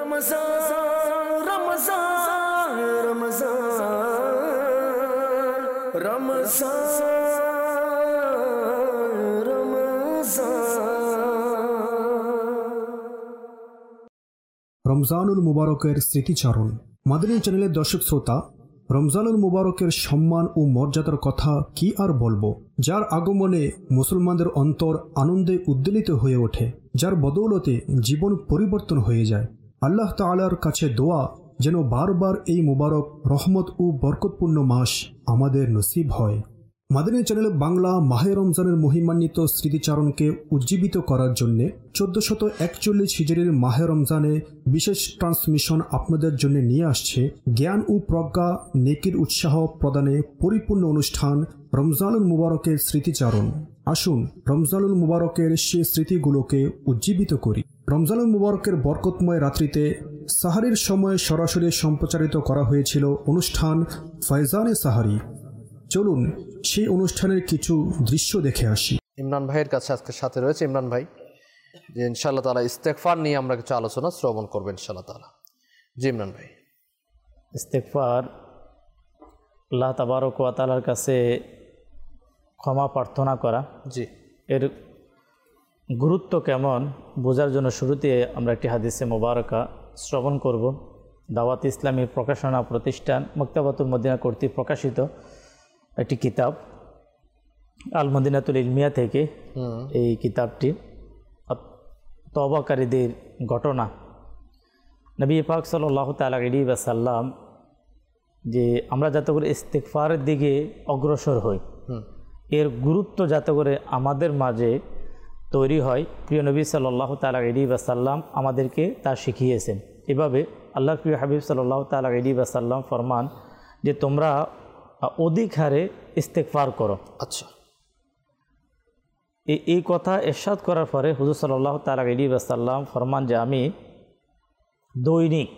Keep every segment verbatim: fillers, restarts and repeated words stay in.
रमजान रमजान रमजान रमजान রমজানুল মুবারকের স্মৃতিচারণ। মাদানী চ্যানেলের দর্শক শ্রোতা, রমজানুল মুবারকের সম্মান ও মর্যাদার কথা কি আর বলবো, যার আগমনে মুসলমানদের অন্তর আনন্দে উদ্বেলিত হয়ে ওঠে, যার বদৌলতে জীবন পরিবর্তন হয়ে যায়। আল্লাহ তাআলার কাছে দোয়া যেন বারবার এই মুবারক রহমত ও বরকতপূর্ণ মাস আমাদের নসিব হয়। মাদানী চ্যানেল বাংলা মাহে রমজানের মহিমান্বিত স্মৃতিচারণকে উজ্জীবিত করার জন্য চোদ্দশত একচল্লিশ হিজরির মাহে রমজানে বিশেষ ট্রান্সমিশন আপনাদের জন্য নিয়ে আসছে জ্ঞান ও প্রজ্ঞা নেকির উৎসাহ প্রদানে পরিপূর্ণ অনুষ্ঠান রমজানুল মুবারকের স্মৃতিচারণ। আসুন রমজানুল মুবারকের সে স্মৃতিগুলোকে উজ্জীবিত করি। রমজানুল মুবারকের বরকতময় রাত্রিতে সাহারির সময় সরাসরি সম্প্রচারিত করা হয়েছিল অনুষ্ঠান ফয়জানে সাহারি। চলুন সেই অনুষ্ঠানের কিছু দৃশ্য দেখে আসি। ইমরান ভাইয়ের কাছে আজকে সাথে রয়েছে ইমরান ভাই, যে ইনশাআল্লাহ তাআলা ইস্তেগফার নিয়ে আমরা কিছু আলোচনা শ্রবণ করবেন ইনশাআল্লাহ তাআলা। জি ইমরান ভাই। ইস্তেগফার আল্লাহ তাবারক ওয়া তাআলার কাছে ক্ষমা প্রার্থনা করা, জি, এর গুরুত্ব কেমন বোঝার জন্য শুরুতে আমরা একটি হাদিসে মোবারকা শ্রবণ করব। দাওয়াত ইসলামী প্রকাশনা প্রতিষ্ঠান মক্তাবাতুল মদিনা কর্তৃক প্রকাশিত একটি কিতাব আল মদিনাতুল ইলমিয়া থেকে এই কিতাবটি তওবাকারীদের ঘটনা। নবী পাক সাল্লাল্লাহু তাআলা আলাইহি ওয়াসাল্লাম যে আমরা যাতে করে ইস্তেগফারের দিকে অগ্রসর হই, এর গুরুত্ব যাতে করে আমাদের মাঝে তৈরি হয়, প্রিয় নবী সাল্লাল্লাহু তাআলা আলাইহি ওয়াসাল্লাম আমাদেরকে তা শিখিয়েছেন। এভাবে আল্লাহর প্রিয় হাবিব সাল্লাল্লাহু তাআলা আলাইহি ওয়াসাল্লাম ফরমান যে তোমরা অধিক হারে ইস্তেগফার করো। আচ্ছা, এই কথা ইরশাদ করার পরে হুজুর সাল্লাল্লাহু তাআলা আলাইহি ওয়াসাল্লাম ফরমান যে আমি দৈনিক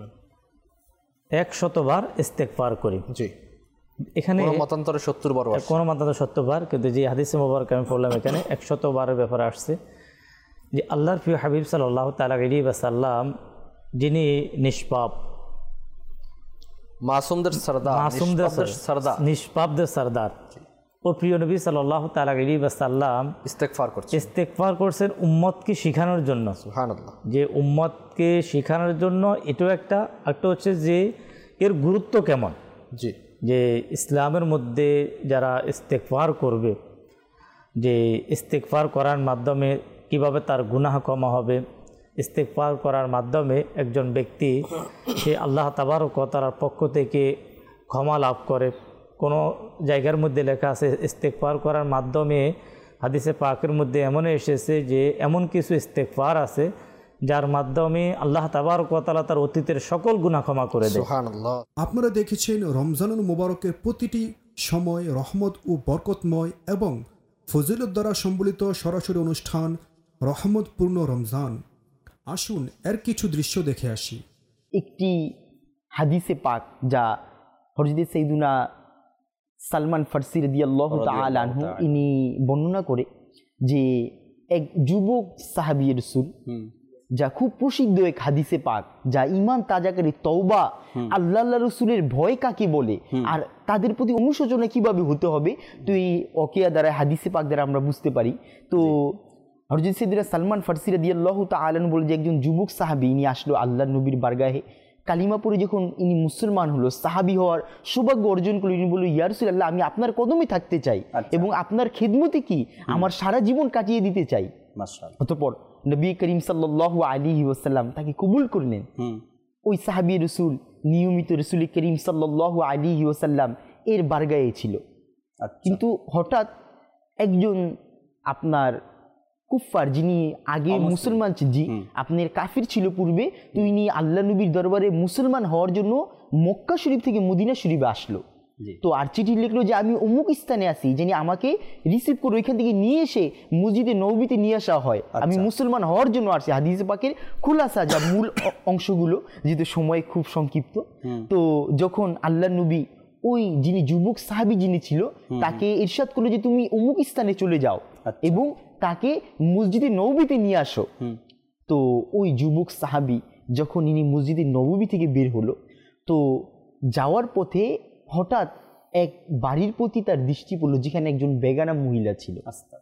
একশতবার ইস্তেগফার করি। জি, এখানে মতান্তরে সত্তর বার, কোনো মতান্তরে সত্তর বার, কিন্তু যে হাদিসে মোবারক আমি পড়লাম এখানে একশতবারের ব্যাপারে আসছে। যে আল্লাহর প্রিয় হাবিব সাল্লাল্লাহু তাআলা আলাইহি ওয়াসাল্লাম যিনি নিষ্পাপ, মাসুমদের সরদার, মাসুমদের সরদার, নিষ্পাপদের সরদার, ও প্রিয় নবী সাল্লাল্লাহু তাআলা আলাইহি ওয়াসাল্লাম ইস্তেগফার করছেন ইস্তেগফার করছেন উম্মতকে শেখানোর জন্য। সুবহানাল্লাহ। যে উম্মতকে শেখানোর জন্য এটাও একটা একটা হচ্ছে যে এর গুরুত্ব কেমন। জি, যে ইসলামের মধ্যে যারা ইস্তেগফার করবে, যে ইস্তেগফার করার মাধ্যমে কিভাবে তার গুনাহ কমা হবে, ইস্তেগফার করার মাধ্যমে একজন ব্যক্তি সে আল্লাহ তাবারক ওয়া তাআলার পক্ষ থেকে ক্ষমা লাভ করে। কোনো জায়গার মধ্যে লেখা আছে ইস্তেগফার করার মাধ্যমে, হাদিসে পাকের মধ্যে এমন এসেছে যে এমন কিছু ইস্তেগফার আছে যার মাধ্যমে আল্লাহ তাবারক ওয়া তাআলা তার অতীতের সকল গুনাহ ক্ষমা করে দেয়। সুবহানাল্লাহ। আপনারা দেখেছেন রমজানুল মুবারকের প্রতিটি সময় রহমত ও বরকতময় এবং ফজিলত দ্বারা সম্বলিত সরাসরি অনুষ্ঠান রহমতপূর্ণ রমজান। আসুন এর কিছু দৃশ্য দেখে আসি। একটি হাদিসে পাক যা হযরত সাইয়্যিদুনা সালমান ফারসি রাদিয়াল্লাহু তাআলা আনহু ইনি বর্ণনা করে যে এক যুবক সাহাবী রাসূল, যা খুব প্রসিদ্ধ এক হাদিসে পাক, যা ঈমান তাজাকারী, তওবা, আল্লাহ আল্লাহ রাসূলের ভয় কাকে বলে আর তাদের প্রতি অনুশোচনা কিভাবে হতে হবে, তো এই ওকিয়া দ্বারা হাদিসে পাক দ্বারা আমরা বুঝতে পারি। তো হযরত সাইয়্যিদুনা সালমান ফারসি রাদিয়াল্লাহু তাআলা আনহু বলে যে একজন যুবক সাহাবী ইনি আসলো আল্লাহর নবীর বারগাহে, কালিমা পড়ে যখন ইনি মুসলমান হলো, সাহাবী হওয়ার সৌভাগ্য অর্জন করলো, ইনি বলল ইয়া রাসূলুল্লাহ আমি আপনার কদমে থাকতে চাই এবং আপনার খেদমতে কি আমার সারা জীবন কাটিয়ে দিতে চাই। মাশাআল্লাহ। অতঃপর নবী করিম সাল্লাল্লাহু আলাইহি ওয়াসাল্লাম তাকে কবুল করলেন। ওই সাহাবী রাসূল নিয়মিত রাসূল করিম সাল্লাল্লাহু আলাইহি ওয়াসাল্লাম এর বারগাহে ছিল। কিন্তু হঠাৎ একজন আপনার কুফার, যিনি আগে মুসলমান জি আপনার কাফির ছিল পূর্বে, তো ইনি আল্লাহ নবীর দরবারে মুসলমান হওয়ার জন্য মক্কা শরীফ থেকে মদিনা শরীফে আসলো। তো আর চিঠি লিখলো যে আমি অমুক স্থানে আছি, যিনি আমাকে রিসিভ করে ওইখান থেকে নিয়ে এসে মসজিদে নববীতে নিয়ে আসা হয়, আমি মুসলমান হওয়ার জন্য আসছি। হাদিস পাকের খুলাসা যা মূল অংশগুলো, যেহেতু সময় খুব সংক্ষিপ্ত, তো যখন আল্লাহ নবী ওই যিনি যুবক সাহাবী যিনি ছিল তাকে ইরশাদ করলো যে তুমি অমুক স্থানে চলে যাও এবং তাকে মসজিদে নববীতে নিয়ে আসো। তো ওই যুবক সাহাবী যখন ইনি মসজিদে নববী থেকে বের হলো, তো যাওয়ার পথে হঠাৎ এক বাড়ির প্রতি তার দৃষ্টি পড়লো যেখানে একজন বেগানা মহিলা ছিল।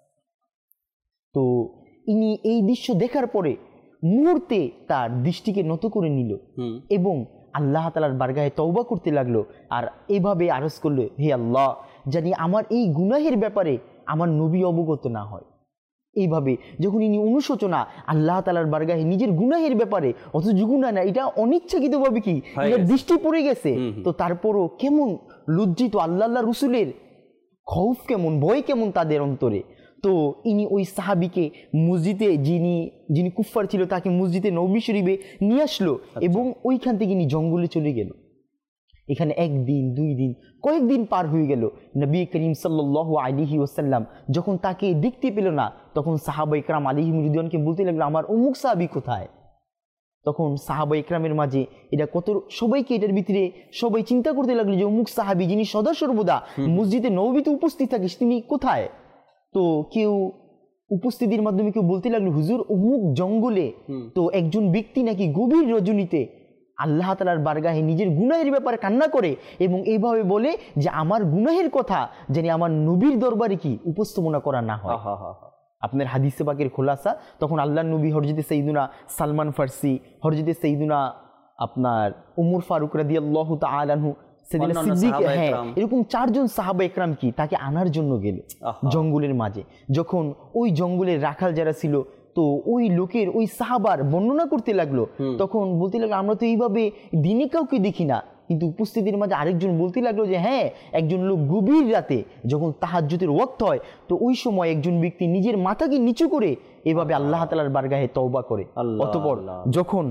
তো ইনি এই দৃশ্য দেখার পরে মুহূর্তে তার দৃষ্টিকে নত করে নিল এবং আল্লাহ তাআলার বারগাহে তওবা করতে লাগলো। আর এভাবে আরজ করলো, হে আল্লাহ, জানি আমার এই গুনাহের ব্যাপারে আমার নবী অবগত না হয়। এইভাবে যখন ইনি অনুশোচনা আল্লাহ তাআলার বারগাহে নিজের গুনাহের ব্যাপারে, অথচ গুনাহ না, এটা অনিচ্ছাকৃতভাবে কি এর দৃষ্টি পড়ে গেছে, তো তারপরও কেমন লজ্জিত, আল্লাহ আল্লাহ রসুলের খৌফ কেমন, ভয় কেমন তাদের অন্তরে। তো ইনি ওই সাহাবিকে মসজিদে, যিনি যিনি কুফফার ছিল, তাকে মসজিদে নববী শরীফে নিয়ে আসলো এবং ওইখান থেকে ইনি জঙ্গলে চলে গেল। এখানে একদিন দুই দিন কয়েকদিন পার হয়ে গেল। নবী করিম সাল্লাল্লাহু আলাইহি ওয়াসাল্লাম যখন তাকে দেখতে পেল না, তখন সাহাবা ইকরাম আলাইহিম রিদওয়ানকে বলতে লাগলো, আমার অমুক সাহাবী কোথায়? তখন সাহাবা ইকরামের মাঝে এটা কত, সবাইকে এটার ভিতরে সবাই চিন্তা করতে লাগলো যে অমুক সাহাবী যিনি সদা সর্বদা মসজিদে নববীতে উপস্থিত থাকে, তিনি কোথায়? তো কেউ উপস্থিতির মাধ্যমে কেউ বলতে লাগলো, হুজুর অমুক জঙ্গলে তো একজন ব্যক্তি নাকি গভীর রজনীতে আল্লাহ তাআলার বারগাহে নিজের গুনাহের ব্যাপারে কান্না করে এবং এইভাবে বলে যে আমার গুনাহের কথা জানি আমার নবীর দরবারে কি উপস্থাপনা করা না হয়। আপনার হাদিসে পাকের খোলাসা, তখন আল্লাহর নবী হযরতে সাইয়্যিদুনা সালমান ফারসি, হযরতে সাইয়্যিদুনা আপনার উমর ফারুক রাদিয়াল্লাহু তাআলা আনহু, সাইয়্যিদুনা সিদ্দিক, হ্যাঁ, এরকম চারজন সাহাবা একরাম কি তাকে আনার জন্য গেল জঙ্গলের মাঝে। যখন ওই জঙ্গলের রাখাল যারা ছিল, তো ওই লোকের ওই সাহাবার বর্ণনা করতে লাগলো, তখন বলতে লাগলো, আমরা তো এইভাবে দিনে কাউকে দেখি না। কিন্তু উপস্থিতির মাঝে আরেকজন বলতে লাগলো যে হ্যাঁ, একজন লোক গভীর রাতে যখন তাহাজ্জুদের ওয়াক্ত হয়, তো ওই সময় একজন ব্যক্তি নিজের মাথাকে নিচু করে এভাবে আল্লাহ তাআলার বারগাহে তওবা করে। অতঃপর যখন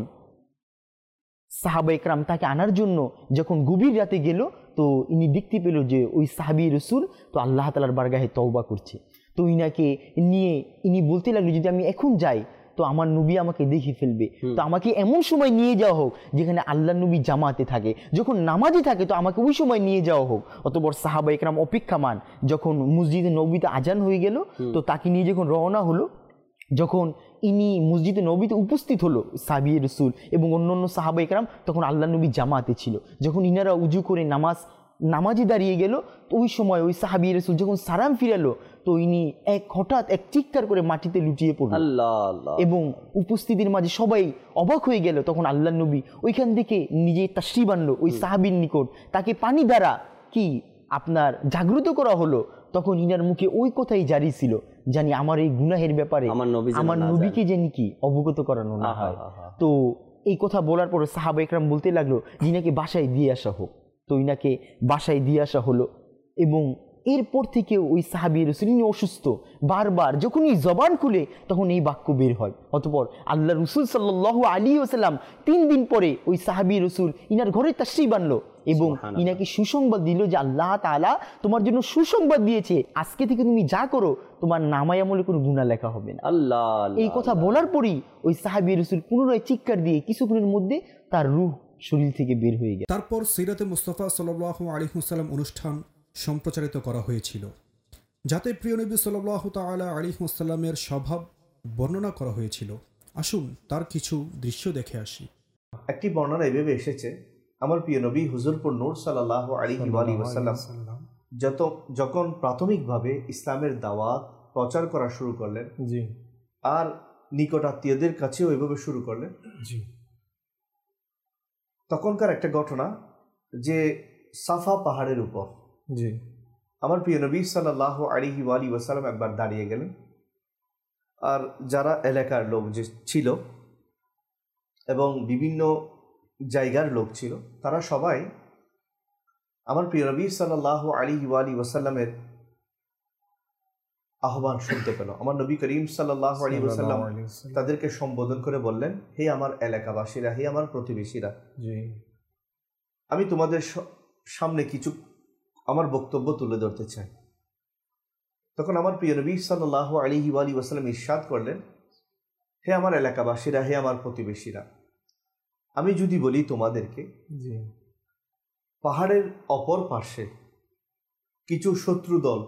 সাহাবা ইকরাম তাকে আনার জন্য যখন গভীর রাতে গেল, তো ইনি দেখতে পেল যে ওই সাহাবী রাসূল তো আল্লাহ তাআলার বারগাহে তওবা করছে। তো ইনাকে নিয়ে ইনি বলতে লাগলো, যদি আমি এখন যাই তো আমার নবী আমাকে দেখে ফেলবে, তো আমাকে এমন সময় নিয়ে যাওয়া হোক যেখানে আল্লাহ নবী জামাতে থাকে, যখন নামাজে থাকে, তো আমাকে ওই সময় নিয়ে যাওয়া হোক। অতঃপর সাহাবা ইকরাম অপেক্ষামান, যখন মসজিদে নববীতে আজান হয়ে গেল, তো তাকে নিয়ে যখন রওনা হলো, যখন ইনি মসজিদে নবীতে উপস্থিত হলো সাহাবী রাসূল এবং অন্যান্য সাহাবা ইকরাম, তখন আল্লাহ নবী জামাতে ছিল। যখন ইনারা উজু করে নামাজ নামাজে দাঁড়িয়ে গেল, তো ওই সময় ওই সাহাবী রাসূল যখন সালাম ফিরালো, তো ইনি এক হঠাৎ এক চিৎকার করে মাটিতে লুটিয়ে পড়ল এবং উপস্থিতির মাঝে সবাই অবাক হয়ে গেল। তখন আল্লাহ নবী ওইখান থেকে নিজে তাশরিফ আনলো ওই সাহাবীর নিকট, তাকে পানি দ্বারা কি আপনার জাগ্রত করা হলো। তখন ইনার মুখে ওই কথাই জারি ছিল, জানি আমার এই গুনাহের ব্যাপারে আমার নবীকে জানি কি অবগত করানো না হয়। তো এই কথা বলার পরে সাহাবা ইকরাম বলতে লাগলো, যিনাকে বাসায় দিয়ে আসা হোক। তো ইনাকে বাসায় দিয়ে আসা হলো এবং এরপর থেকে ওই সাহাবী রাসূল, ইনি অসুস্থ, বারবার যখনই জবান খুলে তখন এই বাক্য বের হয়। অতঃপর আল্লাহ রাসূল সাল্লাল্লাহু আলাইহি ওয়াসাল্লাম তিন দিন পরে ওই সাহাবী রাসূল ইনার ঘরে তাশরিফ আনলো এবং ইনাকে সুসংবাদ দিল যে আল্লাহ তাআলা তোমার জন্য সুসংবাদ দিয়েছে, আজকে থেকে তুমি যা করো তোমার নামায়ে আমলে কোনো গুনাহ লেখা হবে না। আল্লাহ এই কথা বলার পরই ওই সাহাবী রাসূল পুনরায় চিৎকার দিয়ে কিছুক্ষণের মধ্যে তার রূহ শরীর থেকে বের হয়ে গেল। তারপর সিরাতে মুস্তাফা সাল্লাল্লাহু আলাইহি ওয়াসাল্লাম অনুষ্ঠান সম্প্রচারিত করা হয়েছিল, যাতে প্রিয় নবী সাল্লাল্লাহু তাআলা আলাইহি ওয়াসাল্লামের স্বভাব বর্ণনা করা হয়েছিল। আসুন তার কিছু দৃশ্য দেখে আসি। একটি বর্ণনা এভাবে এসেছে, আমার প্রিয় নবী হুজুরপুর নূর সাল্লাল্লাহু আলাইহি ওয়াসাল্লাম যত যখন প্রাথমিকভাবে ইসলামের দাওয়াত প্রচার করা শুরু করলেন, জি, আর নিকট আত্মীয়দের কাছেও এভাবে শুরু করলেন, জি, তখনকার একটা ঘটনা যে সাফা পাহাড়ের উপর, জি, আমার প্রিয় নবী সাল্লাল্লাহু আলাইহি ওয়াসাল্লাম একবার দাঁড়িয়ে গেলেন, আর যারা এলাকার লোক যে ছিল এবং বিভিন্ন জায়গার লোক ছিল, তারা সবাই আমার প্রিয় নবী সাল্লাল্লাহু আলাইহি ওয়াসাল্লামের আহ্বান শুনতে পেল। আমার নবী করিম সাল্লাল্লাহু আলাইহি ওয়াসাল্লাম তাদেরকে সম্বোধন করে বললেন, হে আমার এলাকাবাসীরা, হে আমার প্রতিবেশীরা, আমি তোমাদের সামনে কিছু আমার বক্তব্য তুলে ধরতে চাই। তখন আমার প্রিয় নবী সাল্লাল্লাহু আলাইহি ওয়াসাল্লাম ইরশাদ করলেন, হে আমার এলাকাবাসীরা, হে আমার প্রতিবেশীরা, আমি যদি বলি তোমাদেরকে পাহাড়ের অপর পার্শ্বে কিছু শত্রু দল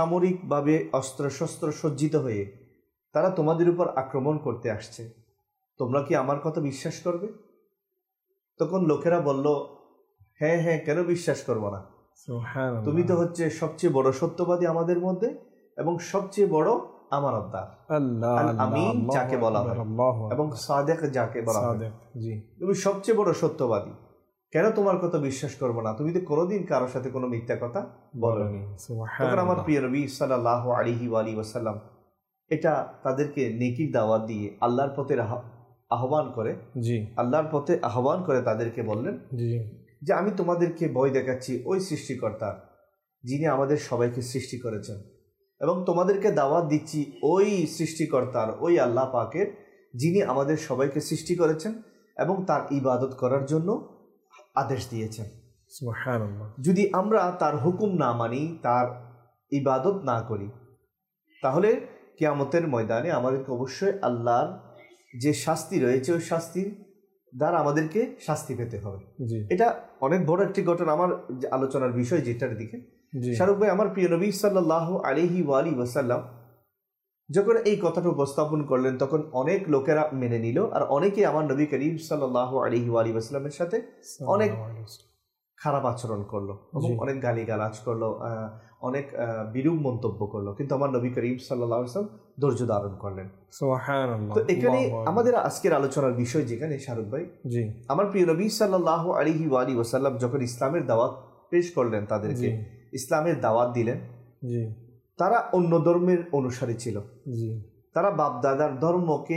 সামরিকভাবে অস্ত্রশস্ত্র সজ্জিত হয়ে তারা তোমাদের উপর আক্রমণ করতে আসছে, তোমরা কি আমার কথা বিশ্বাস করবে? তখন লোকেরা বলল, হ্যাঁ হ্যাঁ, কেন বিশ্বাস করবো না? তুমি তো হচ্ছে সবচেয়ে বড় সত্যবাদী আমাদের মধ্যে এবং সবচেয়ে বড় আমানতদার, আল আমিন যাকে বলা হয় এবং সাদেক যাকে বলা হয়, তুমি সবচেয়ে বড় সত্যবাদী, কেন তোমার কথা বিশ্বাস করবো না? তুমি তো কোনোদিন কারোর সাথে কোনো মিথ্যা কথা বলোনি। তখন আমার প্রিয় নবী সাল্লাল্লাহু আলাইহি ওয়া আলিহি ওয়াসাল্লাম এটা তাদেরকে নেকির দাওয়াত দিয়ে আল্লাহর পথে আহ্বান করে জি আল্লাহর পথে আহ্বান করে তাদেরকে বললেন যে আমি তোমাদেরকে ভয় দেখাচ্ছি ওই সৃষ্টিকর্তার যিনি আমাদের সবাইকে সৃষ্টি করেছেন, এবং তোমাদেরকে দাওয়াত দিচ্ছি ওই সৃষ্টিকর্তার, ওই আল্লাহ পাকের যিনি আমাদের সবাইকে সৃষ্টি করেছেন এবং তার ইবাদত করার জন্য আদেশ দিয়েছেন। সুবহানাল্লাহ। যদি আমরা তার হুকুম না মানি, তার ইবাদত না করি, তাহলে কিয়ামতের ময়দানে আমাদেরকে অবশ্যই আল্লাহর যে শাস্তি রয়েছে ওই শাস্তির দ্বারা আমাদেরকে শাস্তি পেতে হবে। এটা অনেক বড় একটি ঘটনা। আমার আলোচনার বিষয় যেটার দিকে শাহরুখ ভাই, আমার প্রিয় নবী সাল্লাল্লাহু আলাইহি ওয়া আলিহি ওয়াসাল্লাম যখন এই কথাটা উপস্থাপন করলেন তখন অনেক লোকেরা মেনে নিল, আর অনেকে আমার নবী করিম সাল্লাল্লাহু আলাইহি ওয়া আলিহি ওয়াসাল্লামের সাথে অনেক খারাপ আচরণ করলো এবং অনেক গালিগালাজ করলো, অনেক বিরূপ মন্তব্য করলো, কিন্তু আমার নবী করিম সাল্লাল্লাহু আলাইহি ওয়াসাল্লাম ধৈর্য ধারণ করলেন। সুবহানাল্লাহ। তো এখানে আমাদের আজকের আলোচনার বিষয় যেখানে শাহরুখ ভাই, জি আমার প্রিয় নবী সাল্লাল্লাহু আলাইহি ওয়া আলিহি ওয়াসাল্লাম যখন ইসলামের দাওয়াত পেশ করলেন, তাদেরকে ইসলামের দাওয়াত দিলেন, জি তারা অন্য ধর্মের অনুসারী ছিল, জি তারা বাপদাদার ধর্মকে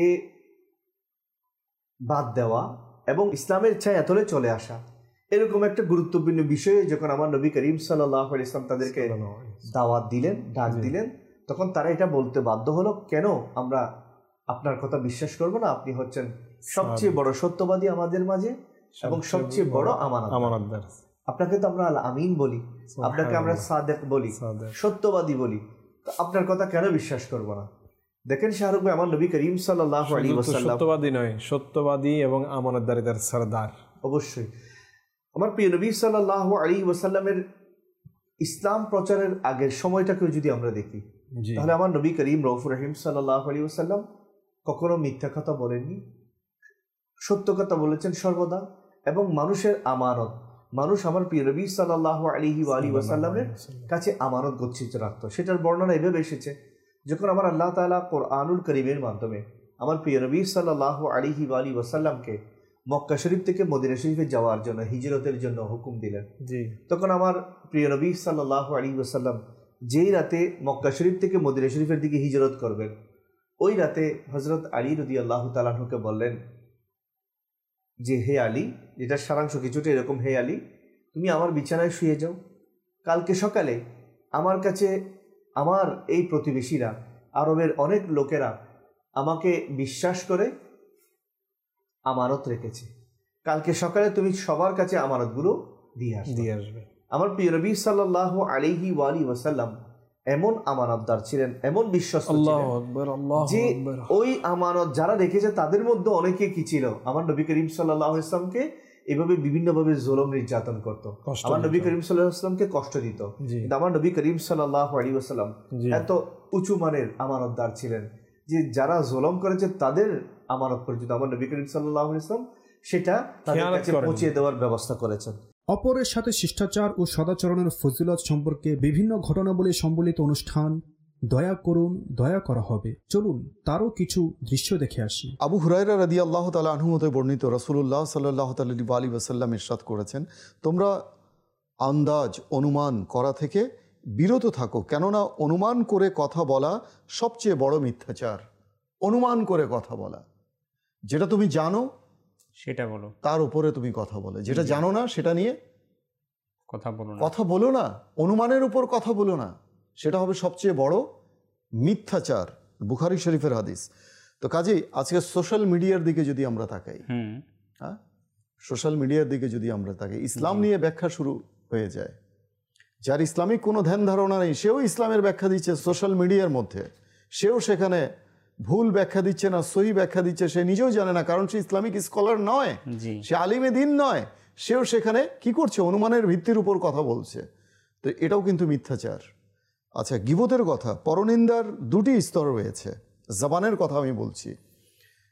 বাদ দেওয়া এবং ইসলামের ছায়াতলে চলে আসা, এরকম একটা গুরুত্বপূর্ণ বিষয়ে যখন আমার নবী করিম সাল্লাল্লাহু আলাইহি ওয়াসাল্লাম তাদেরকে দাওয়াত দিলেন, ডাক দিলেন, তখন তারা এটা বলতে বাধ্য হলো, কেন আমরা আপনার কথা বিশ্বাস করব না? আপনি হচ্ছেন সবচেয়ে বড় সত্যবাদী আমাদের মাঝে এবং সবচেয়ে বড় আমানতদার। আপনাকে তো আমরা আল আমিন বলি, আপনাকে আমরা সাদেক বলি, সত্যবাদী বলি, তো আপনার কথা কেন বিশ্বাস করব না? দেখেন শাহরুখ ভাই, আমার নবী করিম সাল্লাল্লাহু আলাইহি ওয়াসাল্লাম সত্যবাদী নয়, সত্যবাদী এবং আমানতদারিতার সরদার। অবশ্যই আমার প্রিয় নবী সাল্লাল্লাহু আলাইহি ওয়াসাল্লামের ইসলাম প্রচারের আগের সময়টাকেও যদি আমরা দেখি, তাহলে আমার নবী করিম রউফুর রহিম সাল্লাল্লাহু আলাইহি ওয়াসাল্লাম কখনো মিথ্যা কথা বলেননি, সত্য কথা বলেছেন সর্বদা, এবং মানুষের আমানত, মানুষ আমার প্রিয় নবী সাল্লাল্লাহু আলাইহি ওয়া আলিহি ওয়াসাল্লামের কাছে আমানত গচ্ছিত রাখত। সেটার বর্ণনা এভাবে এসেছে, যখন আমার আল্লাহ তাআলা কোরআনুল কারীমের মাধ্যমে আমার প্রিয় নবী সাল্লাল্লাহু আলাইহি ওয়া আলিহি ওয়াসাল্লামকে মক্কা শরীফ থেকে মদিনা শরীফে যাওয়ার জন্য, হিজরতের জন্য হুকুম দিলেন, জি তখন আমার প্রিয় নবী সাল্লাল্লাহু আলাইহি ওয়াসাল্লাম যেই রাতে মক্কা শরীফ থেকে মদিনা শরীফের দিকে হিজরত করবেন, ওই রাতে হযরত আলী রাদিয়াল্লাহু তাআলা আনহুকে বললেন যে, হে আলী, যেটার সারাংশ কিছুটা এরকম, হে আলী, তুমি আমার বিছানায় শুয়ে যাও, কালকে সকালে আমার কাছে আমার এই প্রতিবেশীরা, আরবের অনেক লোকেরা আমাকে বিশ্বাস করে আমানত রেখেছে, কালকে সকালে তুমি সবার কাছে আমানতগুলো দিয়ে আসবে দিয়ে আসবে আমার প্রিয় নবী সাল্লাল্লাহু আলাইহি ওয়া আলিহি ওয়াসাল্লাম এমন আমানতদার ছিলেন, এমন বিশ্বস্ত ছিলেন যে ওই আমানত যারা রেখেছে তাদের মধ্যে অনেকে কি ছিল, আমার নবী করিম সাল্লাল্লাহু আলাইহি ওয়াসাল্লামকে এভাবে বিভিন্নভাবে জুলুম নির্যাতন করত, আমার নবী করিম সাল্লাল্লাহু আলাইহি ওয়াসাল্লামকে কষ্ট দিত, কিন্তু আমার নবী করিম সাল্লাল্লাহু আলাইহি ওয়াসাল্লাম এত উঁচু মানের আমানতদার ছিলেন যে যারা জুলুম করেছে তাদের আমানত পর্যন্ত আমার নবী করিম সাল্লাল্লাহু আলাইহি ওয়াসাল্লাম সেটা তাদের কাছে পৌঁছে দেওয়ার ব্যবস্থা করেছেন। অপরের সাথে শিষ্টাচার ও সদাচরণের ফজিলত সম্পর্কে বিভিন্ন ঘটনাবলী সম্বলিত অনুষ্ঠান দয়া করুন দয়া করা হবে, চলুন তারও কিছু দৃশ্য দেখে আসি। আবু হুরায়রা রাদিয়াল্লাহু তাআলা আনহু হতে বর্ণিত, রাসূলুল্লাহ সাল্লাল্লাহু আলাইহি ওয়াসাল্লাম ইরশাদ করেছেন, তোমরা আন্দাজ অনুমান করা থেকে বিরত থাকো, কেননা অনুমান করে কথা বলা সবচেয়ে বড় মিথ্যাচার। অনুমান করে কথা বলা, যেটা তুমি জানো সেটা বলো, তার উপরে তুমি কথা বলে, যেটা জানো না সেটা নিয়ে কথা বলো না কথা বলো না অনুমানের উপর কথা বলো না, সেটা হবে সবচেয়ে বড় মিথ্যাচার। বুখারী শরীফের হাদিস। তো কাজেই আজকে সোশ্যাল মিডিয়ার দিকে যদি আমরা তাকাই, হ্যাঁ সোশ্যাল মিডিয়ার দিকে যদি আমরা তাকাই, ইসলাম নিয়ে ব্যাখ্যা শুরু হয়ে যায়। যার ইসলামিক কোনো ধ্যান ধারণা নেই সেও ইসলামের ব্যাখ্যা দিচ্ছে সোশ্যাল মিডিয়ার মধ্যে, সেও সেখানে ভুল ব্যাখ্যা দিচ্ছে না সহি ব্যাখ্যা দিচ্ছে, সে নিজেও জানে না, কারণ সে ইসলামিক স্কলার নয়, সে আলিমে দিন নয়, সেও সেখানে কি করছে, অনুমানের ভিত্তির উপর কথা বলছে। তো এটাও কিন্তু মিথ্যাচার। আচ্ছা, গীবতের কথা, পরনিন্দার দুটি স্তর রয়েছে। জবানের কথা আমি বলছি,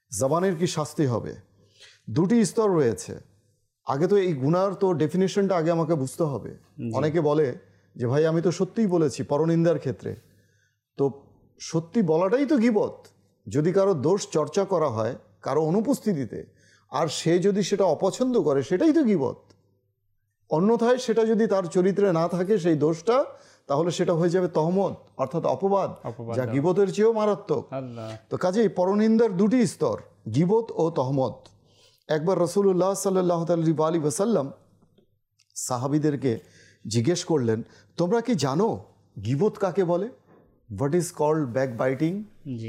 জবানের কি শাস্তি হবে। দুটি স্তর রয়েছে। আগে তো এই গুনার তো ডেফিনেশনটা আগে আমাকে বুঝতে হবে। অনেকে বলে যে ভাই আমি তো সত্যিই বলেছি পরনিন্দার ক্ষেত্রে, তো সত্যি বলাটাই তো গীবত। যদি কারো দোষ চর্চা করা হয় কারো অনুপস্থিতিতে, আর সে যদি সেটা অপছন্দ করে, সেটাই তো গীবত। অন্যথায় সেটা যদি তার চরিত্রে না থাকে সেই দোষটা, তাহলে সেটা হয়ে যাবে তহমত, অর্থাৎ অপবাদ, যা গীবতের চেয়েও মারাত্মক। তো কাজেই পরনিন্দার দুটি স্তর, গীবত ও তহমত। একবার রাসূলুল্লাহ সাল্লাল্লাহু আলাইহি ওয়াসাল্লাম সাহাবীদেরকে জিজ্ঞেস করলেন, তোমরা কি জানো গীবত কাকে বলে? What is called back biting? জি।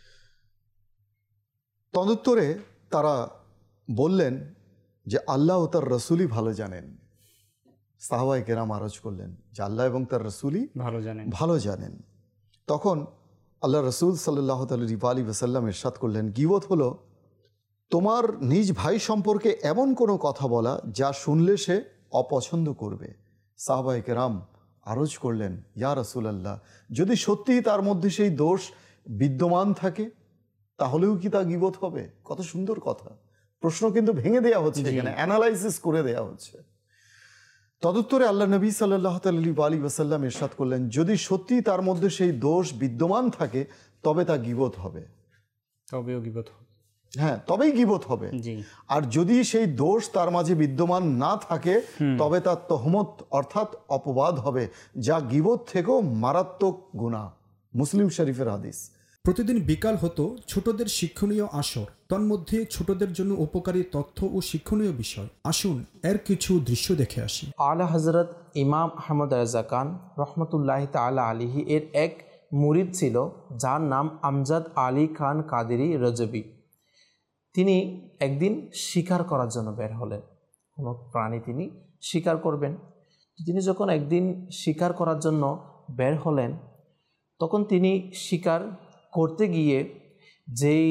তদুত্তরে তারা বললেন যে আল্লাহ ও তার রসুলই ভালো জানেন। সাহাবায়ে কেরাম আরজ করলেন যে আল্লাহ এবং তার রসুলই ভালো জানেন ভালো জানেন তখন আল্লাহ রসুল সাল্লাল্লাহু আলাইহি ওয়াসাল্লাম ইরশাদ করলেন, গীবত হলো তোমার নিজ ভাই সম্পর্কে এমন কোনো কথা বলা যা শুনলে সে অপছন্দ করবে। সাহাবায়ে কেরাম আরজ করলেন, ইয়া রাসূলুল্লাহ, যদি সত্যিই তার মধ্যে সেই দোষ বিদ্যমান থাকে তাহলেও কি তা গীবত হবে? কত সুন্দর কথা। প্রশ্ন কিন্তু ভেঙে দেয়া হচ্ছে, এখানে অ্যানালাইসিস করে দেয়া হচ্ছে। তদুত্তরে আল্লাহ নবী সাল্লাল্লাহু আলাইহি ওয়াসাল্লাম ইরশাদ করলেন, যদি সত্যি তার মধ্যে সেই দোষ বিদ্যমান থাকে তবে তা গীবত হবে। তবেও গীবত হবে। হ্যাঁ, তবেই গীবত হবে। আর যদি সেই দোষ তার মাঝে বিদ্যমান না থাকে তবে তার তহমত অর্থাৎ অপবাদ হবে, যা গীবত থেকেও মারাত্মক গুনাহ। মুসলিম শরীফের হাদিস। প্রতিদিন বিকাল হতো ছোটদের শিক্ষণীয় আসর, তন্মধ্যে ছোটদের জন্য উপকারী তথ্য ও শিক্ষণীয় বিষয়। আসুন এর কিছু দৃশ্য দেখে আসি। আলা হযরত ইমাম আহমদ রাজা খান রহমতুল্লাহ তাআলা আলাইহি এর এক মুরিদ ছিল যার নাম আমজাদ আলী খান কাদেরী রজবি। তিনি একদিন শিকার করার জন্য বের হলেন। কোনো প্রাণী তিনি শিকার করবেন। তিনি যখন একদিন শিকার করার জন্য বের হলেন, তখন তিনি শিকার করতে গিয়ে যেই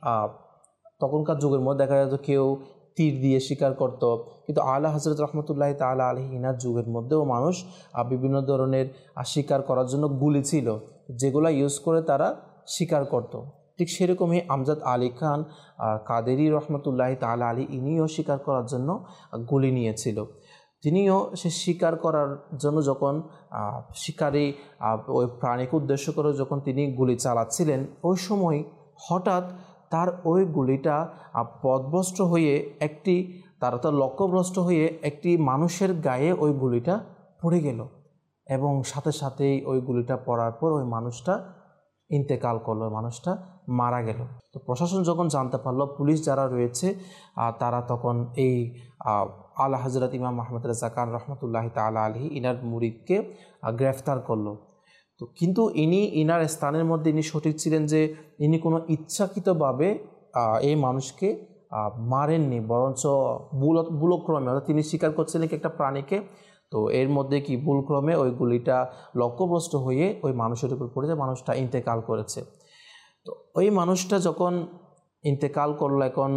তখনকার যুগের মধ্যে দেখা যেত কেউ তীর দিয়ে শিকার করত, কিন্তু আলা হযরত রহমতুল্লাহ তাআলা আলাইহি ইনার যুগের মধ্যেও মানুষ বিভিন্ন ধরনের শিকার করার জন্য গুলি ছিল, যেগুলো ইউজ করে তারা শিকার করত। ঠিক সেরকমই আমজাদ আলী খান কাদেরী রহমতুল্লাহ তাআলা আলাইহি ইনিও শিকার করার জন্য গুলি নিয়েছিল। তিনিও সে শিকার করার জন্য যখন শিকারী ওই প্রাণীকে উদ্দেশ্য করে যখন তিনি গুলি চালাচ্ছিলেন, ওই সময় হঠাৎ তার ওই গুলিটা পথভ্রষ্ট হয়ে একটি তার তার লক্ষ্যভ্রষ্ট হয়ে একটি মানুষের গায়ে ওই গুলিটা পড়ে গেল এবং সাথে সাথেই ওই গুলিটা পড়ার পর ওই মানুষটা ইন্তেকাল করলো, মানুষটা মারা গেল। তো প্রশাসন যখন জানতে পারলো, পুলিশ যারা রয়েছে তারা তখন এই আলা হযরত ইমাম আহমদ রাজা খান রহমতুল্লাহ তাআলা আলাইহি ইনার মুরিদকে গ্রেফতার করলো। তো কিন্তু ইনি ইনার স্থানের মধ্যে ইনি সঠিক ছিলেন যে ইনি কোনো ইচ্ছাকৃতভাবে এই মানুষকে মারেননি, বরঞ্চ বুল বুলক্রমে অর্থাৎ তিনি স্বীকার করছিলেন কি একটা প্রাণীকে, তো এর মধ্যে কি ভুলক্রমে ওই গুলিটা লক্ষ্যভ্রষ্ট হয়ে ওই মানুষের উপর পড়ে যায়, মানুষটা ইন্তেকাল করেছে। তো ওই মানুষটা যখন ইন্তেকাল করলো, এখন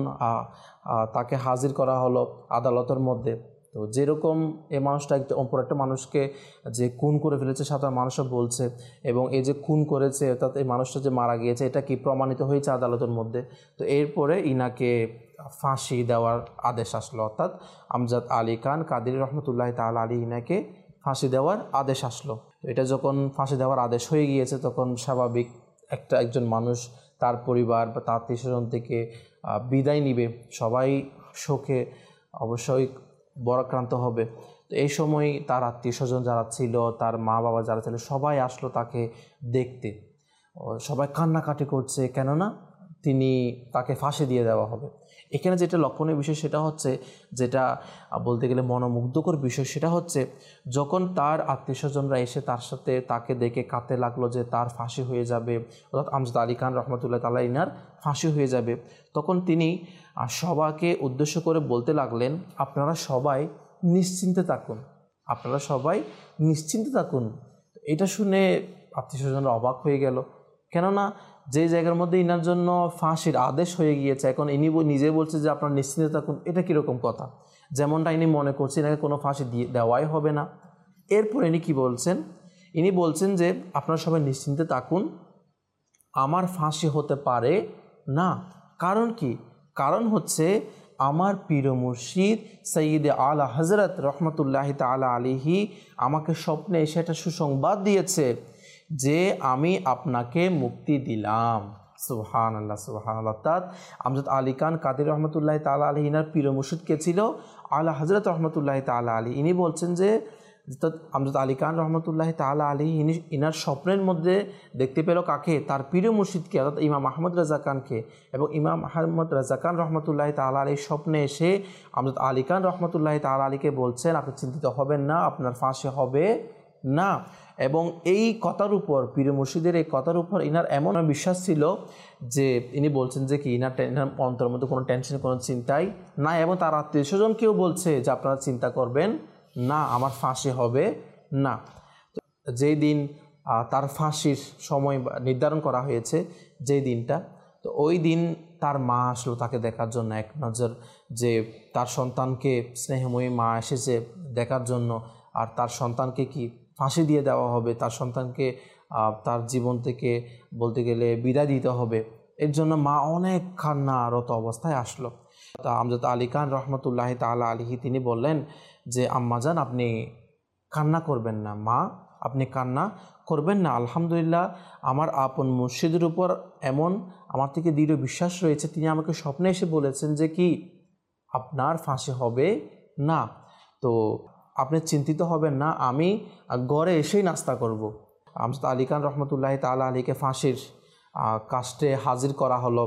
তাকে হাজির করা হলো আদালতের মধ্যে। তো যেরকম এই মানুষটা একটা অপর একটা মানুষকে যে খুন করে ফেলেছে সাধারণ মানুষও বলছে, এবং এই যে খুন করেছে অর্থাৎ এই মানুষটা যে মারা গিয়েছে এটা কি প্রমাণিত হয়েছে আদালতের মধ্যে। তো এরপরে ইনাকে ফাঁসি দেওয়ার আদেশ আসলো, অর্থাৎ আমজাদ আলী খান কাদেরী রহমতুল্লাহ তাআলা আলাইহি ইনাকে ফাঁসি দেওয়ার আদেশ আসলো। তো এটা যখন ফাঁসি দেওয়ার আদেশ হয়ে গিয়েছে, তখন স্বাভাবিক একটা একজন মানুষ তার পরিবার বা তার আত্মীয়স্বজন থেকে বিদায় নিবে, সবাই শোকে অবশ্যই বরাক্রান্ত হবে। তো এই সময় তার আত্মীয় স্বজন যারা ছিল, তার মা বাবা যারা ছিল, সবাই আসলো তাকে দেখতে। সবাই কান্নাকাটি করছে, কেননা তিনি তাকে ফাঁসি দিয়ে দেওয়া হবে। এখানে যেটা লক্ষণীয় বিষয় সেটা হচ্ছে, যেটা বলতে গেলে মনোমুগ্ধকর বিষয়, সেটা হচ্ছে যখন তার আত্মীয় স্বজনরা এসে তার সাথে তাকে দেখে কাঁদতে লাগলো যে তার ফাঁসি হয়ে যাবে, অর্থাৎ আমজাদ আলী খান রহমতুল্লাহ তাআলা ইনার ফাঁসি হয়ে যাবে, তখন তিনি সবাইকে উদ্দেশ্য করে বলতে লাগলেন, আপনারা সবাই নিশ্চিন্তে থাকুন, আপনারা সবাই নিশ্চিন্তে থাকুন। এটা শুনে আত্মীয় স্বজনরা অবাক হয়ে গেল, কেননা যে জায়গার মধ্যে ইনার জন্য ফাঁসির আদেশ হয়ে গিয়েছে, এখন ইনি নিজে বলছে যে আপনারা নিশ্চিন্তে থাকুন, এটা কীরকম কথা? যেমনটা ইনি মনে করছেন এনাকে কোনো ফাঁসি দিয়ে দেওয়াই হবে না। এরপর ইনি কী বলছেন? ইনি বলছেন যে আপনারা সবাই নিশ্চিন্তে থাকুন, আমার ফাঁসি হতে পারে না, কারণ কি? কারণ হচ্ছে আমার পীর মুর্শিদ সৈয়দে আলা হজরত রহমতুল্লাহ তাআলা আলাইহি আমাকে স্বপ্নে এসে একটা সুসংবাদ দিয়েছে যে আমি আপনাকে মুক্তি দিলাম। সুবহানাল্লাহ সুবহানাল্লাহ। অর্থাৎ আমজাদ আলী খান কাদের রহমতুল্লাহ তাআলা আলাইহি ইনার পীর মুর্শিদ কে ছিল? আলা হজরত রহমতুল্লাহ তাআলা আলাইহি। ইনি বলছেন যে আমজাদ আলী খান রহমতুল্লাহ তাআলা আলাইহি ইনি ইনার স্বপ্নের মধ্যে দেখতে পেল কাকে? তার পীর মুর্শিদকে, অর্থাৎ ইমাম আহমদ রাজা খানকে। এবং ইমাম আহমদ রাজা খান রহমতুল্লাহ তাআলা আলাইহি স্বপ্নে এসে আমজাদ আলী খান রহমতুল্লাহ তাআলা আলীকে বলছেন আপনি চিন্তিত হবেন না, আপনার ফাঁসি হবে না। এবং এই কথার উপর, পীর মুর্শিদের এই কথার উপর ইনার এমন বিশ্বাস ছিল যে ইনি বলছেন যে কি ইনার ইনার অন্তরের মধ্যে কোনো টেনশন, কোনো চিন্তাই না। এবং তার আত্মীয় স্বজনকেও বলছে যে আপনারা চিন্তা করবেন না, আমার ফাঁসি হবে না। যেই দিন তার ফাঁসির সময় নির্ধারণ করা হয়েছে, যেই দিনটা, তো ওই দিন তার মা আসলো তাকে দেখার জন্য এক নজর, যে তার সন্তানকে, স্নেহময়ী মা এসেছে দেখার জন্য। আর তার সন্তানকে কি ফাঁসি দিয়ে দেওয়া হবে, তার সন্তানকে তার জীবন থেকে বলতে গেলে বিদায় দিতে হবে। এর জন্য মা অনেক কান্নারত অবস্থায় আসলো। তা আমজাদ আলী খান রহমতুল্লাহ তাআলা আলাইহি তিনি বললেন যে আম্মাজান আপনি কান্না করবেন না, মা আপনি কান্না করবেন না। আলহামদুলিল্লাহ আমার আপন মুর্শিদের উপর এমন আমার থেকে দৃঢ় বিশ্বাস রয়েছে, তিনি আমাকে স্বপ্নে এসে বলেছেন যে কি আপনার ফাঁসি হবে না, তো আপনি চিন্তিত হবেন না, আমি ঘরে এসেই নাস্তা করব। আমজাদ আলী খান রহমতুল্লাহ তাআলা আলাইহিকে ফাঁসির কাস্টে হাজির করা হলো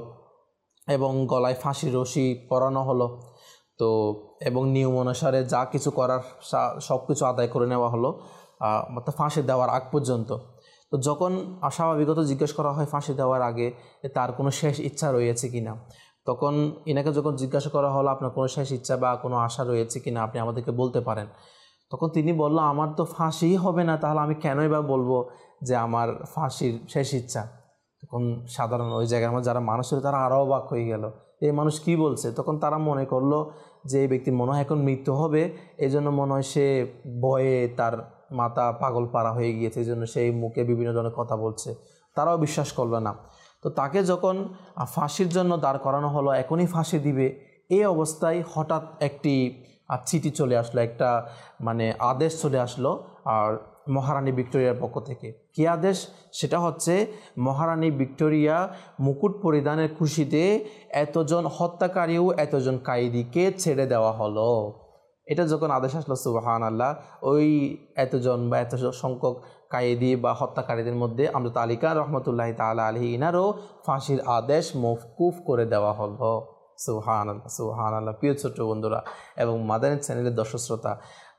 এবং গলায় ফাঁসির রশি পরানো হলো। তো এবং নিয়ম অনুসারে যা কিছু করার সব কিছু আদায় করে নেওয়া হলো মতো ফাঁসি দেওয়ার আগ পর্যন্ত। তো যখন স্বাভাবিকত জিজ্ঞেস করা হয় ফাঁসি দেওয়ার আগে তার কোনো শেষ ইচ্ছা রয়েছে কি না, তখন ইনাকে যখন জিজ্ঞাসা করা হলো আপনার কোনো শেষ ইচ্ছা বা কোনো আশা রয়েছে কি না, আপনি আমাদেরকে বলতে পারেন। তখন তিনি বলল আমার তো ফাঁসিই হবে না, তাহলে আমি কেনই বা বলবো যে আমার ফাঁসির শেষ ইচ্ছা। তখন সাধারণ ওই জায়গার মধ্যে যারা মানুষ ছিল তারা আরও অবাক হয়ে গেল, এই মানুষ কি বলছে। তখন তারা মনে করলো যে এই ব্যক্তির মনে হয় এখন মৃত্যু হবে, এই জন্য মনে হয় সে ভয়ে তার মাথা পাগল পাড়া হয়ে গিয়েছে, এই জন্য সেই মুখে বিভিন্ন ধরনের কথা বলছে। তারাও বিশ্বাস করলো না। তো তাকে যখন ফাঁসির জন্য দাঁড় করানো হলো, এখনই ফাঁসি দিবে, এই অবস্থায় হঠাৎ একটি চিঠি চলে আসলো, একটা মানে আদেশ চলে আসলো আর মহারানী ভিক্টোরিয়ার পক্ষ থেকে। কী আদেশ? সেটা হচ্ছে মহারানী ভিক্টোরিয়া মুকুট পরিধানের খুশিতে এতজন হত্যাকারী ও এতজন কায়েদিকে ছেড়ে দেওয়া হলো। এটা যখন আদেশ আসলো সুবহানাল্লাহ, ওই এতজন বা এত সংখ্যক কায়েদি বা হত্যাকারীদের মধ্যে আমজাদ আলী খান রহমতুল্লাহ তাআলা আলাইহি ইনারও ফাঁসির আদেশ মওকুফ করে দেওয়া হলো। সুবহানাল্লাহ সুবহানাল্লাহ। প্রিয় ছোট্ট বন্ধুরা এবং মাদানী চ্যানেলের দর্শক শ্রোতা,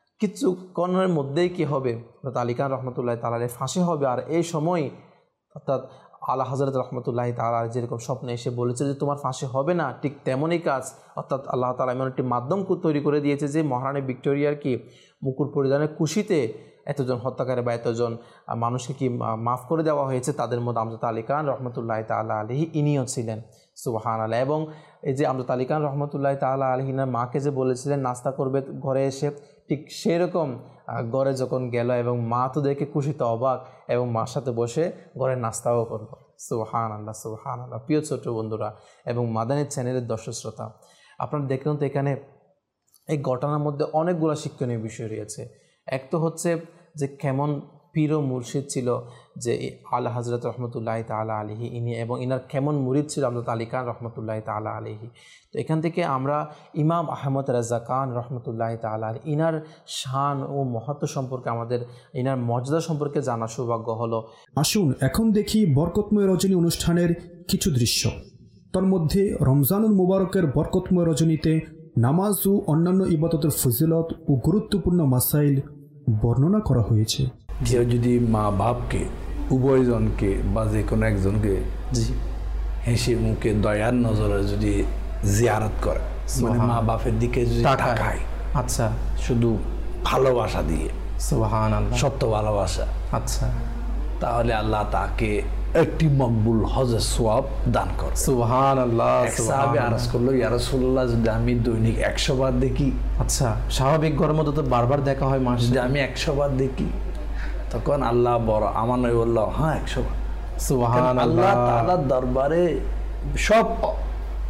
কিছুক্ষণের মধ্যেই কি হবে, আলী খান রহমতুল্লাহ তাআলা ফাঁসি হবে। আর এই সময় অর্থাৎ আলা হযরত রহমতুল্লাহ তাআলা যেরকম স্বপ্নে এসে বলেছে যে তোমার ফাঁসি হবে না, ঠিক তেমনই কাজ অর্থাৎ আল্লাহ তাআলা এমন একটি মাধ্যম তৈরি করে দিয়েছে যে মহারানী ভিক্টোরিয়ার কি মুকুট পরিধানের খুশিতে এতজন হত্যাকারী বা এতজন মানুষকে কি মাফ করে দেওয়া হয়েছে। তাদের মধ্যে আমজাদ আলী খান রহমতুল্লাহ তাআলা আলাইহি ইনিও ছিলেন। সুবহানাল্লাহ। এবং এই যে আমজাদ আলী খান রহমতুল্লাহ তাআলা আলাইহি না মাকে যে বলেছিলেন নাস্তা করবে ঘরে এসে, ঠিক সেরকম ঘরে যখন গেল এবং মা তো দেখে খুশিতে অবাক এবং মার সাথে বসে ঘরে নাস্তাও করলো। সুবহানাল্লাহ সুবহানাল্লাহ। প্রিয় ছোট বন্ধুরা এবং মাদানী চ্যানেলের দর্শক শ্রোতা, আপনারা দেখলেন তো এখানে এই ঘটনার মধ্যে অনেকগুলো শিক্ষণীয় বিষয় রয়েছে। এক তো হচ্ছে যে কেমন পীর ও মুর্শিদ ছিল যে আলা হযরত রহমতুল্লাহ তাআলা আলাইহি ইনি, এবং ইনার কেমন মুরিদ ছিল আমজাদ আলী খান রহমতুল্লাহ তাআলা আলাইহি। তো এখান থেকে আমরা ইমাম আহমদ রাজা খান রহমতুল্লাহ তাআলা আলাইহি ইনার শান ও মহত্ব সম্পর্কে, আমাদের ইনার মর্যাদা সম্পর্কে জানার সৌভাগ্য হলো। আসুন এখন দেখি বরকতময় রজনী অনুষ্ঠানের কিছু দৃশ্য। তার মধ্যে রমজানুল মুবারকের বরকতময় রজনীতে নামাজ ও অন্যান্য ইবাদতের ফজিলত ও গুরুত্বপূর্ণ মাসাইল বর্ণনা করা হয়েছে। কেউ যদি মা বাপকে উভয়জনকে বা যে কোনো একজনকে হেসে মুখে দয়ার নজরে যদি জিয়ারত করে, মানে মা বাপের দিকে যদি তাকায়, আচ্ছা, শুধু ভালোবাসা দিয়ে, সুবহানাল্লাহ, সত্য ভালোবাসা, আচ্ছা, তাহলে আল্লাহ তাকে একটি মকবুল হজের সওয়াব দান করে। সুবহানাল্লাহ। সাহাবী আরজ করলো, ইয়া রাসূলুল্লাহ, যদি আমি দৈনিক একশো বার দেখি, আচ্ছা, স্বাভাবিক গরম তো বারবার দেখা হয় মাস, যদি আমি একশো বার দেখি, তখন আল্লাহ বড় আমার নবী বলল হ্যাঁ একশো বার। সুবহানাল্লাহ। আল্লাহ তাআলার দরবারে সব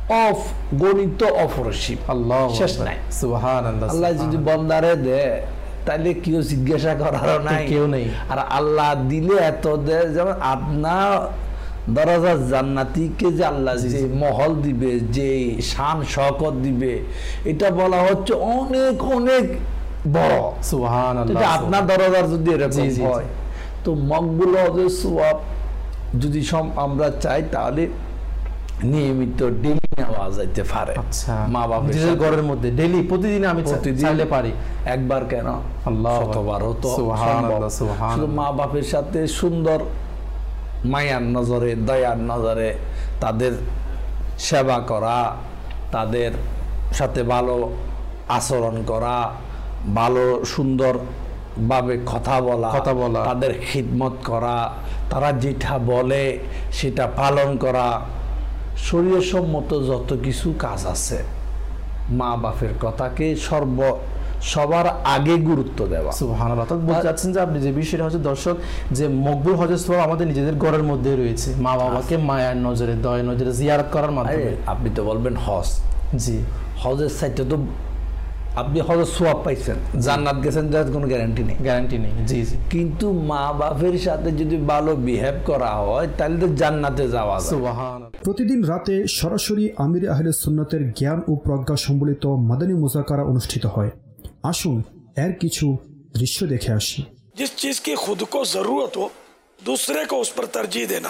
অফ গণিত অপরিসীম, আল্লাহ শেষ নাই। সুবহানাল্লাহ। আল্লাহ যদি বন্দারে দেয় তাহলে কেউ জিজ্ঞাসা করারও নাই, কেউ নেই। আর আল্লাহ দিলে এত দেয়, যেমন আপনার দরজা জান্নাতিকে যে আল্লাহ যে মহল দিবে, যে শান শওকত দিবে, এটা বলা হচ্ছে অনেক অনেক বড়। সুবহানাল্লাহ। আপনার দরজার যদি এরকম হয়, তো মকবুল হজের সওয়াব যদি আমরা চাই তাহলে নিয়মিত ডেলি নেওয়া যাইতে পারে। আচ্ছা, মা বাবার নিজের ঘরের মধ্যে ডেলি প্রতিদিন আমি চাইলে পারি, একবার কেন শতবারও তো সম্ভব। শুধু মা বাপের সাথে সুন্দর মায়ার নজরে, দয়ার নজরে তাদের সেবা করা, তাদের সাথে ভালো আচরণ করা, ভালো সুন্দরভাবে কথা বলা কথা বলা তাদের খিদমত করা, তারা যেটা বলে সেটা পালন করা, শরীয়সম্মত যত কিছু কাজ আছে মা বাপের কথাকে সর্ব সবার আগে গুরুত্ব দেওয়া। সুবহানাল্লাহ। অর্থাৎ বলতে চাচ্ছেন যে আপনি যে বিষয়টা হচ্ছে দর্শক, যে মকবুল হজের সওয়াব আমাদের নিজেদের ঘরের মধ্যে রয়েছে, মা বাবাকে মায়ার নজরে, দয়া নজরে জিয়ারত করার মাধ্যমে। আপনি তো বলবেন হজ, জি হজের সাইডে তো আপনি হজের সওয়াব পাইছেন, জান্নাত গেছেন, যার কোনো গ্যারান্টি নেই, গ্যারান্টি নেই। জি জি। কিন্তু মা বাপের সাথে যদি ভালো বিহেভ করা হয় তাহলে তো জান্নাতে যাওয়া যায়। সুবহানাল্লাহ। প্রতিদিন রাতে সরাসরি আমির আহলে সুন্নতের জ্ঞান ও প্রজ্ঞা সম্বলিত মাদানী মুযাকারা অনুষ্ঠিত হয়। আসুন এর কিছু দৃশ্য দেখে আসি। जिस चीज की खुद को जरूरत हो दूसरे को उस पर तरजीह देना,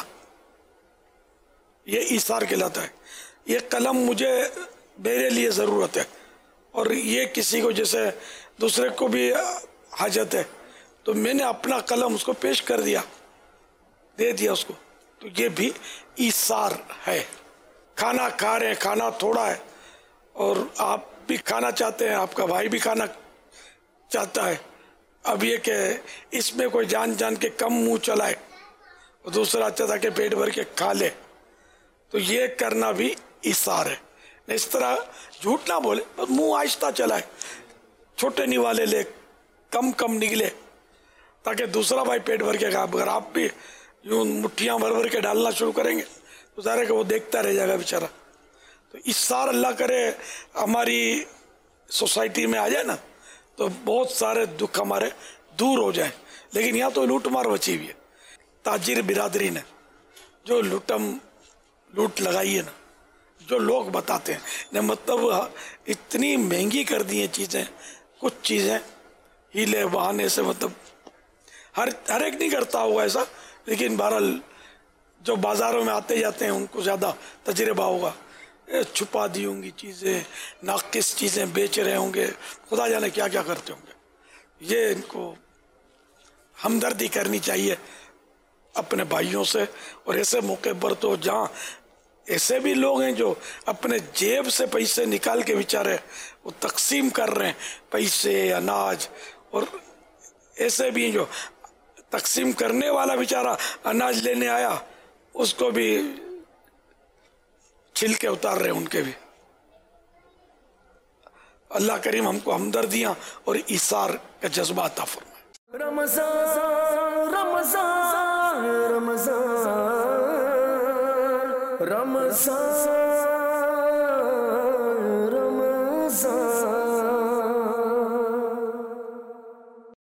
ये ईसार कहलाता है। ये कलम मुझे मेरे लिए ज़रूरत है और ये किसी को जैसे दूसरे को भी हाजत है, तो मैंने अपना कलम उसको पेश कर दिया, दे दिया उसको, तो ये भी ईसार है। खाना खा रहे हैं, खाना थोड़ा है और आप भी खाना चाहते हैं, आपका भाई भी खाना चाहता है, अब ये कि इसमें कोई जान जान के कम मुंह चलाए और दूसरा अच्छा था कि पेट भर के खा ले, तो ये करना भी इसार है। इस तरह झूठ ना बोले, बस मुंह आहिस्ता चलाए, छोटे निवाले ले, कम कम निकले, ताकि दूसरा भाई पेट भर के खाए। अगर आप भी यूं मुट्ठियां भर भर के डालना शुरू करेंगे तो सारे को वो देखता रह जाएगा बेचारा। तो इसार अल्लाह करे हमारी सोसाइटी में आ जाए ना, तो बहुत सारे दुख हमारे दूर हो जाए। लेकिन यहाँ तो लूट मार बची हुई है। ताजिर बिरादरी ने जो लूटम लूट लगाई है ना, जो लोग बताते हैं ने, मतलब इतनी महंगी कर दी हैं चीज़ें, कुछ चीज़ें हीले बहाने से, मतलब हर हर एक नहीं करता होगा ऐसा, लेकिन बहरहाल जो बाज़ारों में आते जाते हैं उनको ज़्यादा तजर्बा होगा। छुपा दी होंगी चीज़ें, नाकिस चीज़ें बेच रहे होंगे, खुदा जाने क्या क्या करते होंगे। ये इनको हमदर्दी करनी चाहिए अपने भाइयों से। और ऐसे मौके पर तो जहाँ ऐसे भी लोग हैं जो अपने जेब से पैसे निकाल के बेचारे वो तकसीम कर रहे हैं, पैसे अनाज, और ऐसे भी जो तकसीम करने वाला बेचारा अनाज लेने आया उसको भी छिलके उतार रहे हैं उनके भी। अल्लाह करीम हमको हमदर्दियां और इसार का जज्बा अता फरमाए। रमज़ान रमज़ान रमज़ान रमज़ान